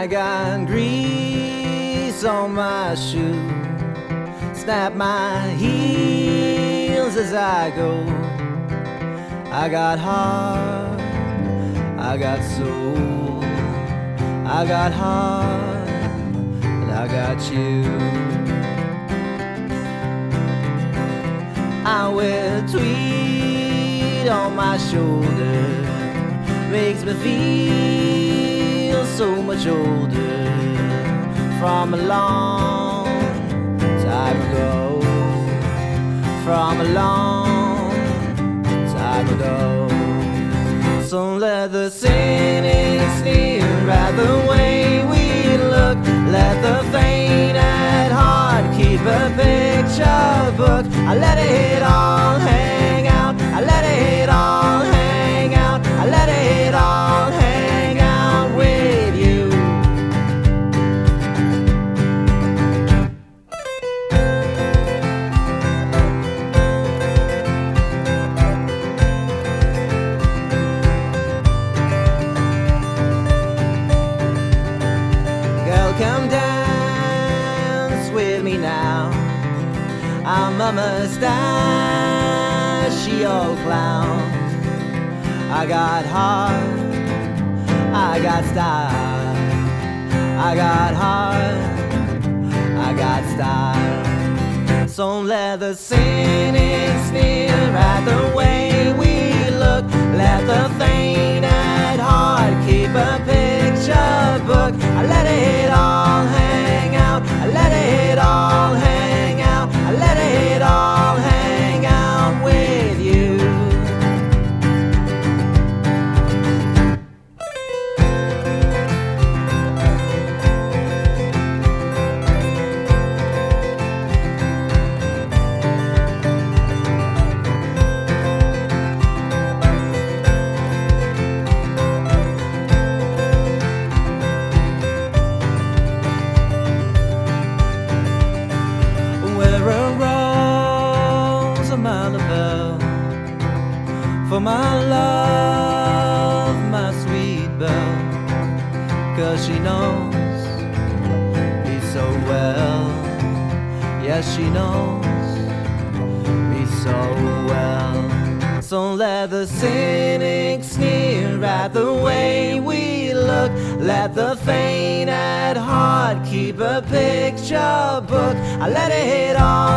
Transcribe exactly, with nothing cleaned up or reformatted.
I got grease on my shoe. Snap my heels as I go. I got heart, I got soul. I got heart, and I got you. I wear tweed on my shoulder. Makes me feel so much older. From a long time ago. From a long time ago. So let the cynics sneer at the way we look. Let the faint at heart keep a picture book. I let it all hang out. I let it all hang out. I let it all hang out with you. Girl, come dance with me now. I'm a mustachio clown. I got heart, I got style. I got heart, I got style. So let the cynics sneer at the way we look. Let the faint at heart keep a picture book. I let it all hang out. I let it all hang out. I let it all hang out with you. For my love, my sweet belle, 'cause she knows me so well. Yes, she knows me so well. So let the cynics sneer at the way we look. Let the faint at heart keep a picture book. I let it all